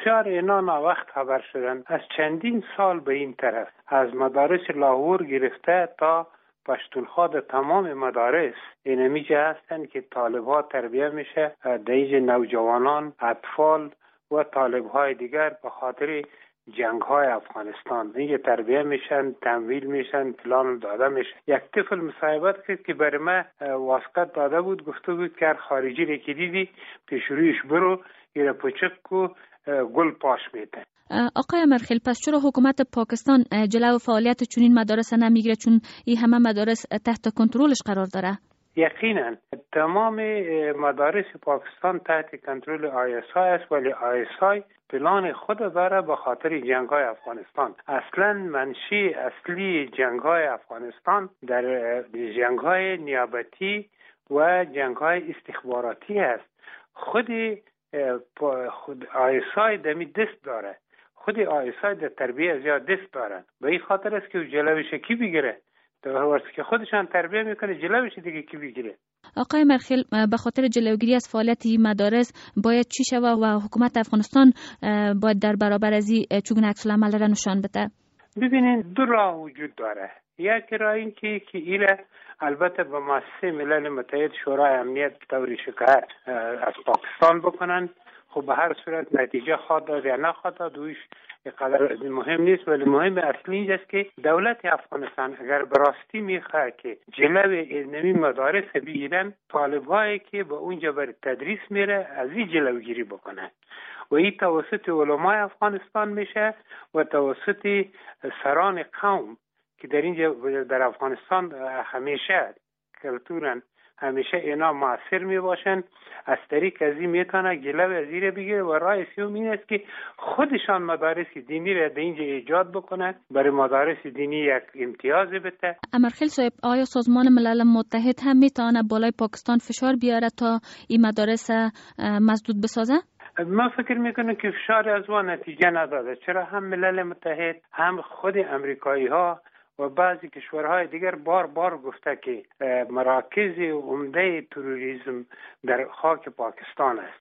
بسیار اینا وقت خبر شدن. از چندین سال به این طرف از مدارس لاهور گرفته تا پشتونخوا در تمام مدارس اینمیجه هستن که طالب‌ها تربیه میشه، دیج نوجوانان، اطفال و طالب‌های دیگر به خاطر جنگ‌های افغانستان اینجا تربیه میشن، تمویل میشن، پلان داده میشه. یک طفل مصاحبت کرد که برای من واسطه داده بود، گفته بود که خارجی رو که دیدی پیش رویش برو یه پچک و گل پاش میده. آقای امرخیل، پس چرا حکومت پاکستان جلو فعالیت چنین مدارس نمیگیره، چون این همه مدارس تحت کنترلش قرار داره؟ یقینا تمام مدارس پاکستان تحت کنترل ISI است، ولی ISI پلان خود داره به خاطر جنگ‌های افغانستان. اصلا منشی اصلی جنگ‌های افغانستان در جنگ‌های نیابتی و جنگ‌های استخباراتی است. خود ISI دمی دست داره، خود ISI در تربیه زیاد دست دارن. به این خاطر است که جلوش کی بگیره؟ وقتی که خودشان تربیه میکنه جلوش دیگه کی بگیره؟ آقای مرخیل، به خاطر جلوگیری از فعالیت این مدارس باید چی شود و حکومت افغانستان باید در برابر از این چگونه عکس العمل را نشان بده؟ ببینید دو راه وجود داره. یک راه این که ایله البته به مؤسسه ملل متحد شورای امنیت طوری شکایت از پاکستان بکنن. خب به هر صورت نتیجه خواد داد یا نخواد داد دویش قدر مهم نیست، ولی مهم اصلی اینجاست که دولت افغانستان اگر براستی میخواد که جلو علمی مدارس بگیرن، طالب‌هایی که به اونجا بر تدریس میره از این جلوگیری بکنن و این توسط علمای افغانستان میشه و توسط سران قوم که در اینجا در افغانستان همیشه کلتورن، همیشه اینا مؤثر می باشن. از طریق ازی میتونه جلو ازیره بگیره و راه سوم این است که خودشان مدارس دینی را در اینجا ایجاد بکنه، برای مدارس دینی یک امتیاز بده. امرخیل صاحب، آیا سازمان ملل متحد هم میتونه بالای پاکستان فشار بیاره تا این مدارس مسدود بسازه؟ من فکر میکنم که فشار از اون نتیجه نداده، چرا هم ملل متحد هم خود امریکایی ها و بعضی کشورهای دیگر بار گفته که مراکز عمده تروریسم در خاک پاکستان است.